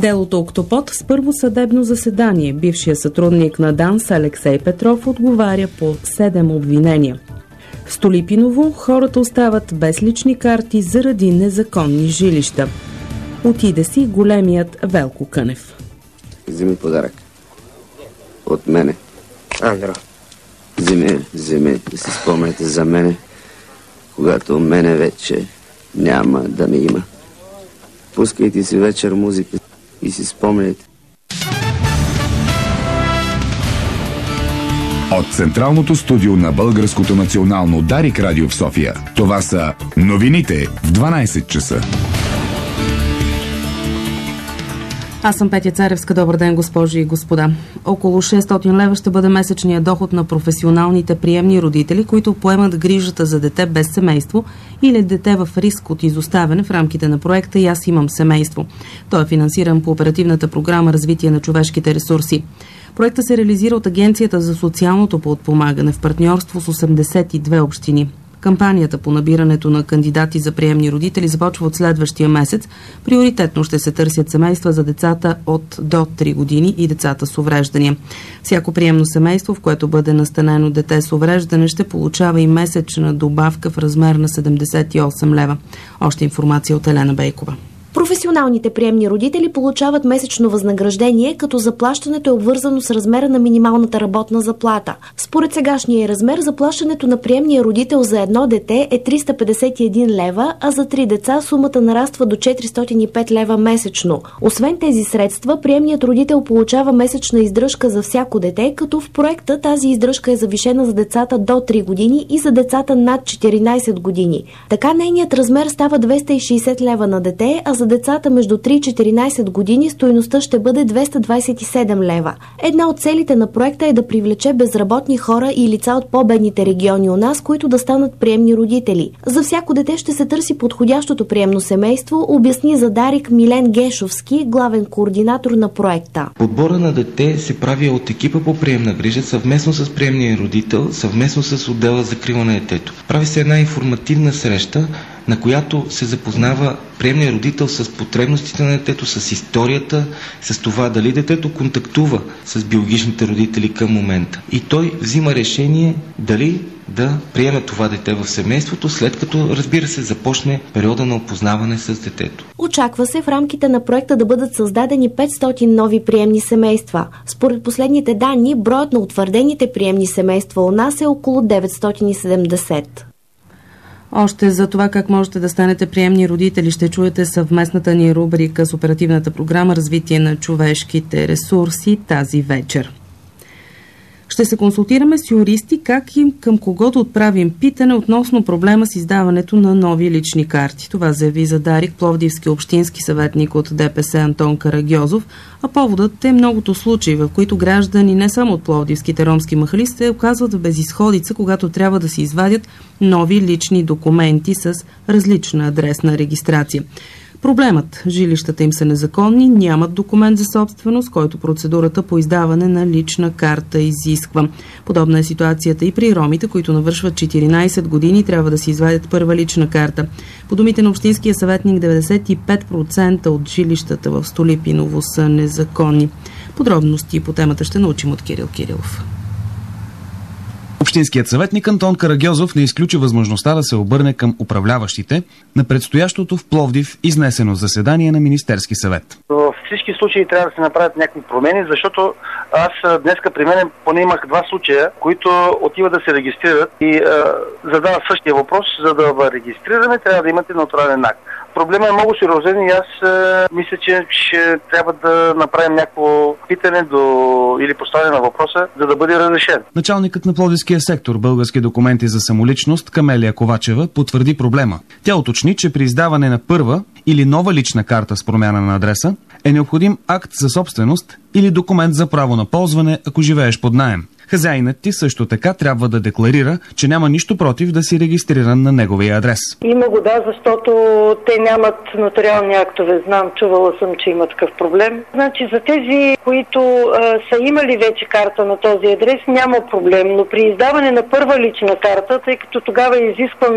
Делото Октопод с първо съдебно заседание. Бившият сътрудник на ДАНС Алексей Петров отговаря по 7 обвинения. В Столипиново хората остават без лични карти заради незаконни жилища. Отиде си големият Велко Кънев. Вземи подарък. От мене. Андро. Вземи, да си спомняте за мене, когато мене вече няма да ме има. Пускайте си вечер музика и си спомняйте. От Централното студио на Българското национално Дарик радио в София. Това са новините в 12 часа. Аз съм Петя Царевска. Добър ден, госпожи и господа. Около 600 лева ще бъде месечният доход на професионалните приемни родители, които поемат грижата за дете без семейство или дете в риск от изоставяне в рамките на проекта "И аз имам семейство". Той е финансиран по оперативната програма "Развитие на човешките ресурси". Проектът се реализира от Агенцията за социалното подпомагане в партньорство с 82 общини. Кампанията по набирането на кандидати за приемни родители започва от следващия месец. Приоритетно ще се търсят семейства за децата от до 3 години и децата с увреждания. Всяко приемно семейство, в което бъде настанено дете с увреждане, ще получава и месечна добавка в размер на 78 лева. Още информация от Елена Бейкова. Професионалните приемни родители получават месечно възнаграждение, като заплащането е обвързано с размера на минималната работна заплата. Според сегашния размер, заплащането на приемния родител за едно дете е 351 лева, а за 3 деца сумата нараства до 405 лева месечно. Освен тези средства, приемният родител получава месечна издръжка за всяко дете, като в проекта тази издръжка е завишена за децата до 3 години и за децата над 14 години. Така нейният размер става 260 лева на дете, а за децата между 3 и 14 години стойността ще бъде 227 лева. Една от целите на проекта е да привлече безработни хора и лица от по-бедните региони у нас, които да станат приемни родители. За всяко дете ще се търси подходящото приемно семейство, обясни за Дарик Милен Гешовски, главен координатор на проекта. Подбора на дете се прави от екипа по приемна грижа съвместно с приемния родител, съвместно с отдела за закрила на детето. Прави се една информативна среща, на която се запознава приемният родител с потребностите на детето, с историята, с това дали детето контактува с биологичните родители към момента. И той взима решение дали да приеме това дете в семейството, след като, разбира се, започне периода на опознаване с детето. Очаква се в рамките на проекта да бъдат създадени 500 нови приемни семейства. Според последните данни, броят на утвърдените приемни семейства у нас е около 970. Още за това как можете да станете приемни родители ще чуете съвместната ни рубрика с оперативната програма "Развитие на човешките ресурси" тази вечер. Ще се консултираме с юристи как и към кого да отправим питане относно проблема с издаването на нови лични карти. Това заяви за Дарик пловдивски общински съветник от ДПС Антон Карагьозов, а поводът е многото случаи, в които граждани не само от пловдивските ромски махали се оказват в безизходица, когато трябва да си извадят нови лични документи с различна адресна регистрация. Проблемът – жилищата им са незаконни, нямат документ за собственост, който процедурата по издаване на лична карта изисква. Подобна е ситуацията и при ромите, които навършват 14 години и трябва да си извадят първа лична карта. По думите на общинския съветник, 95% от жилищата в Столипиново са незаконни. Подробности по темата ще научим от Кирил Кирилов. Общинският съветник Антон Карагьозов не изключи възможността да се обърне към управляващите на предстоящото в Пловдив изнесено заседание на Министерски съвет. В всички случаи трябва да се направят някакви промени, защото аз днеска при мен поне имах 2 случая, които отиват да се регистрират и задават същия въпрос. За да бъде регистриране, трябва да имате нотариален акт. Проблемът е много сериозен и аз мисля, че ще трябва да направим някакво питане или поставяне на въпроса, за да бъде разрешен. Началникът на Пловдивския сектор Български документи за самоличност Камелия Ковачева потвърди проблема. Тя уточни, че при издаване на първа или нова лична карта с промяна на адреса е необходим акт за собственост или документ за право на ползване, ако живееш под наем. Хазяинът ти също така трябва да декларира, че няма нищо против да си регистриран на неговия адрес. Има го, да, защото те нямат нотариални актове. Знам, чувала съм, че има такъв проблем. Значи за тези, които са имали вече карта на този адрес, няма проблем, но при издаване на първа лична карта, тъй като тогава изискваме от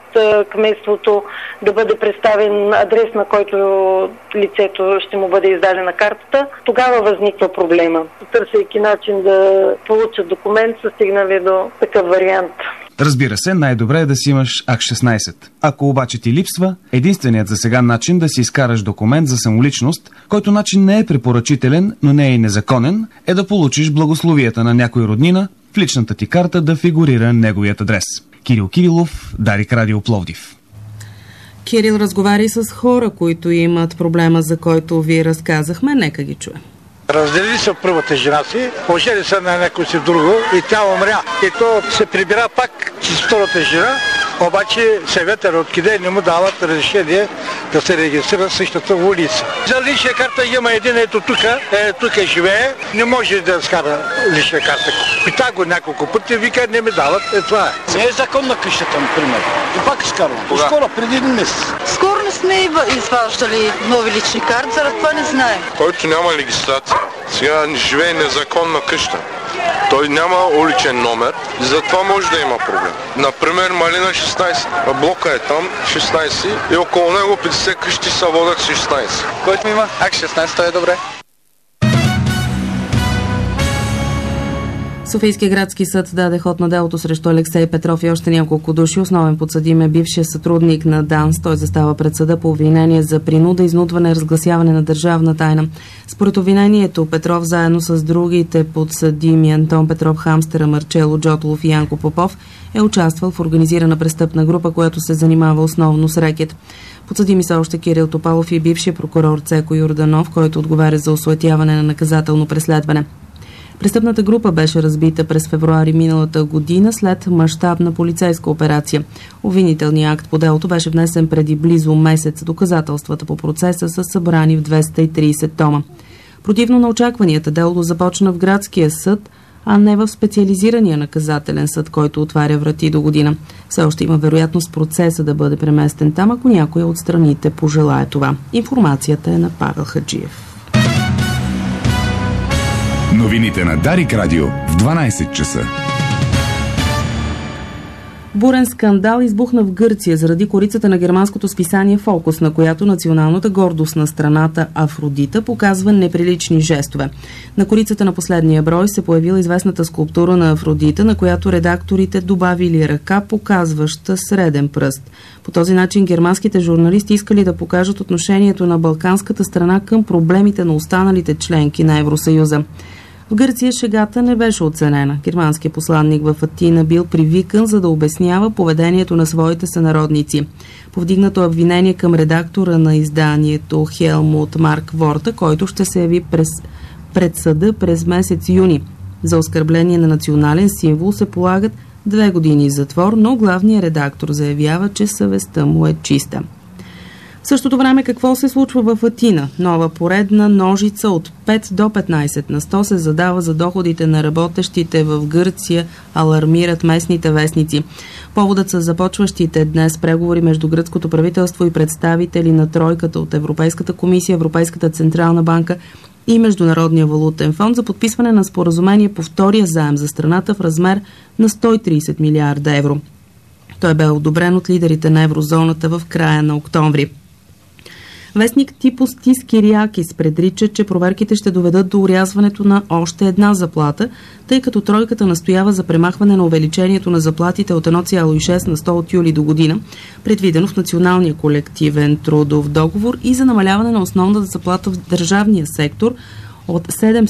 кметството да бъде представен адрес, на който лицето ще му бъде издадена картата, тогава възниква проблема. Търсейки начин да получат документ, са стигнали до такъв вариант. Разбира се, най-добре е да си имаш АК-16. Ако обаче ти липсва, единственият за сега начин да си изкараш документ за самоличност, който начин не е препоръчителен, но не е и незаконен, е да получиш благословията на някой роднина, в личната ти карта да фигурира неговият адрес. Кирил Кирилов, Дарик Радио Пловдив. Кирил разговаря с хора, които имат проблема, за който ви разказахме. Нека ги чуем. Разделили са първата жена си, ожени са на някой си друго и тя умря. И то се прибира пак с втората жена, обаче съветът откъде не му дават разрешение да се регистрира в същата улица. За лична карта има един тук живее, не може да скара лична карта. Пита го няколко пъти, вика не ми дават, това е. Не е законна къщата, например. И пак изкарвам. Скоро, преди един месец. Скоро не сме изваждали нови лични карти, заради това не знаем. Който няма регистрация, сега живее незаконна къща. Той няма уличен номер и затова може да има проблем. Например, Малина 16. Блока е там, 16 и около него 50 къщи са водят 16. Който има АК-16, той е добре. Софийския градски съд даде ход на делото срещу Алексей Петров и още няколко души. Основен подсъдим е бившия сътрудник на ДАНС. Той застава пред съда по обвинение за принуда, изнудване, разгласяване на държавна тайна. Според обвинението, Петров заедно с другите подсъдими Антон Петров, Хамстера, Марчело Джотолов и Янко Попов е участвал в организирана престъпна група, която се занимава основно с рекет. Подсъдими са още Кирил Топалов и бившия прокурор Цеко Йорданов, който отговаря за осуетяване на наказателно преследване. Престъпната група беше разбита през февруари миналата година след мащабна полицейска операция. Обвинителният акт по делото беше внесен преди близо месец. Доказателствата по процеса са събрани в 230 тома. Противно на очакванията, делото започна в градския съд, а не в специализирания наказателен съд, който отваря врати до година. Все още има вероятност процеса да бъде преместен там, ако някоя от страните пожелае това. Информацията е на Павел Хаджиев. Новините на Дарик Радио в 12 часа. Бурен скандал избухна в Гърция заради корицата на германското списание Фокус, на която националната гордост на страната Афродита показва неприлични жестове. На корицата на последния брой се появила известната скулптура на Афродита, на която редакторите добавили ръка, показваща среден пръст. По този начин германските журналисти искали да покажат отношението на балканската страна към проблемите на останалите членки на Евросъюза. В Гърция шегата не беше оценена. Германският посланник в Атина бил привикан, за да обяснява поведението на своите сънародници. Повдигнато обвинение към редактора на изданието Хелмут Марк Ворта, който ще се яви пред съда през месец юни. За оскърбление на национален символ се полагат 2 години затвор, но главният редактор заявява, че съвестта му е чиста. В същото време какво се случва в Атина? Нова поредна ножица от 5 до 15 на 100 се задава за доходите на работещите в Гърция, алармират местните вестници. Поводът са започващите днес преговори между гръцкото правителство и представители на тройката от Европейската комисия, Европейската централна банка и Международния валутен фонд за подписване на споразумение по втория заем за страната в размер на 130 милиарда евро. Той бе одобрен от лидерите на еврозоната в края на октомври. Вестник Типос Тис Кириакис предрича, че проверките ще доведат до урязването на още една заплата, тъй като тройката настоява за премахване на увеличението на заплатите от 1,6 на 100 от юли до година, предвидено в националния колективен трудов договор, и за намаляване на основната заплата в държавния сектор от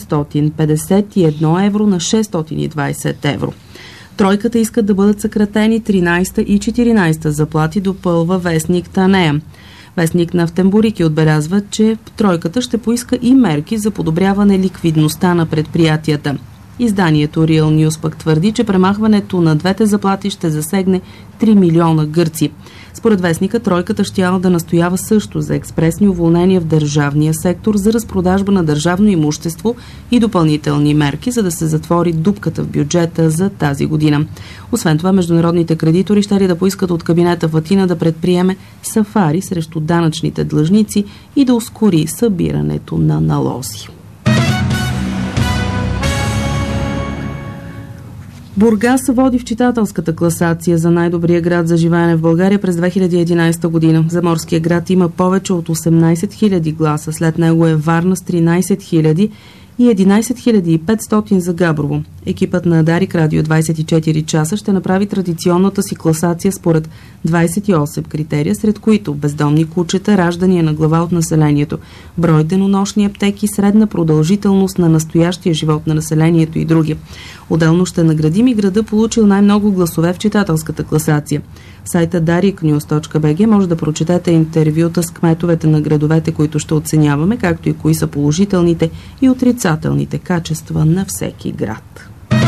751 евро на 620 евро. Тройката искат да бъдат съкратени 13 и 14 заплати, допълва вестник Танея. Вестник Нафтенбурики отбелязва, че тройката ще поиска и мерки за подобряване ликвидността на предприятията. Изданието Real News пък твърди, че премахването на двете заплати ще засегне 3 милиона гърци. Според вестника, тройката щяла да настоява също за експресни уволнения в държавния сектор, за разпродажба на държавно имущество и допълнителни мерки, за да се затвори дупката в бюджета за тази година. Освен това, международните кредитори ще ли да поискат от кабинета в Атина да предприеме сафари срещу данъчните длъжници и да ускори събирането на налози. Бургас води в читателската класация за най-добрия град за живеене в България през 2011 година. Заморския град има повече от 18 000 гласа. След него е Варна с 13 000 и 11 500 за Габрово. Екипът на Дарик Радио 24 часа ще направи традиционната си класация според 28 критерия, сред които бездомни кучета, раждания на глава от населението, брой денонощни аптеки, средна продължителност на настоящия живот на населението и други. Отделно ще наградим и града, получил най-много гласове в читателската класация. В сайта dariknews.bg може да прочетете интервюта с кметовете на градовете, които ще оценяваме, както и кои са положителните и отрицателните качества на всеки град.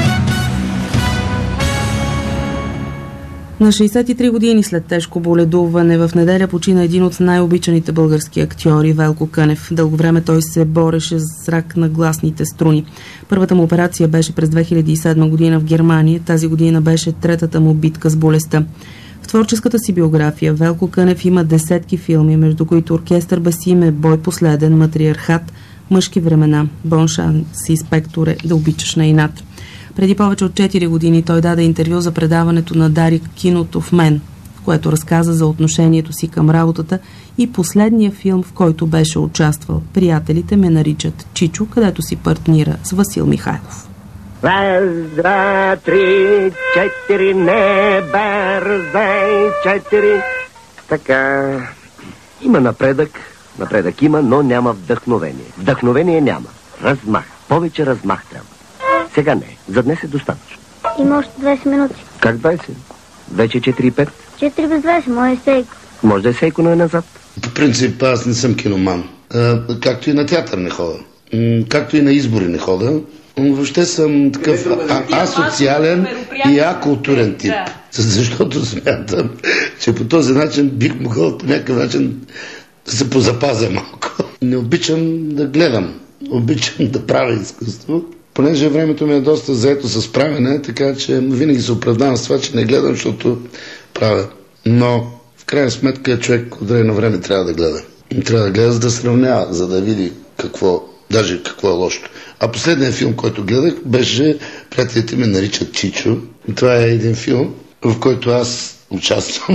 На 63 години след тежко боледуване в неделя почина един от най-обичаните български актьори Велко Кънев. Дълго време той се бореше с рак на гласните струни. Първата му операция беше през 2007 година в Германия. Тази година беше третата му битка с болестта. В творческата си биография Велко Кънев има десетки филми, между които Оркестър без име, Бой последен, Матриархат, Мъжки времена, Бон шанс, Инспекторе, Да обичаш на инат. Преди повече от 4 години той даде интервю за предаването на Дарик "Киното в мен", в което разказа за отношението си към работата и последния филм, в който беше участвал. Приятелите ме наричат Чичо, където си партнира с Васил Михайлов. Раз, два, три, четири, не бързай, четири. Така, има напредък има, но няма вдъхновение. Вдъхновение няма. Размах. Повече размах трябва. Сега не. За днес е достатъчно. Има още 20 минути. Как 20? Вече 4,5. 4 без 20, може да е Сейко. Може да е Сейко, но е назад. По принцип аз не съм киноман. Както и на театър не хода. Както и на избори не хода. Въобще съм такъв асоциален и акултурен тип. Защото смятам, че по този начин бих могъл по някакъв начин да се позапазя малко. Не обичам да гледам. Обичам да правя изкуство. Понеже времето ми е доста заето с правене, така че винаги се оправдавам с това, че не гледам, защото правя. Но в крайна сметка човек от време на време трябва да гледа. Трябва да гледа, за да сравнява, за да види какво е лошото. А последният филм, който гледах, беше "Приятелите ме наричат Чичо". Това е един филм, в който аз участвам.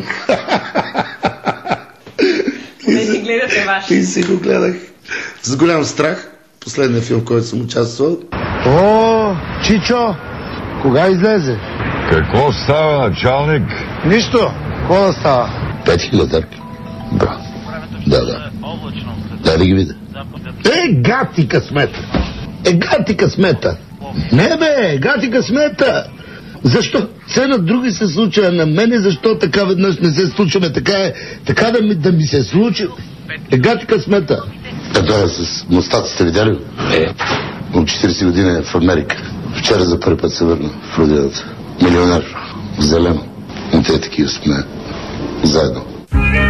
И си го гледах. С голям страх. Последният филм, в който съм участвал. О, Чичо, кога излезе? Какво става, началник? Нищо. Какво да става? 5000 търки. Браво. Да. Дай да ги видя. Гати късмета. Не бе, гати късмета. Защо? Все на други се случва, на мене защо така веднъж не се случваме? Така да ми се случи. Гати късмета. Това с мустаците видяли го? От 40 години е в Америка. Вчера за първи път се върна в родината. Милионер. Зелено. И те такива сме. Заедно.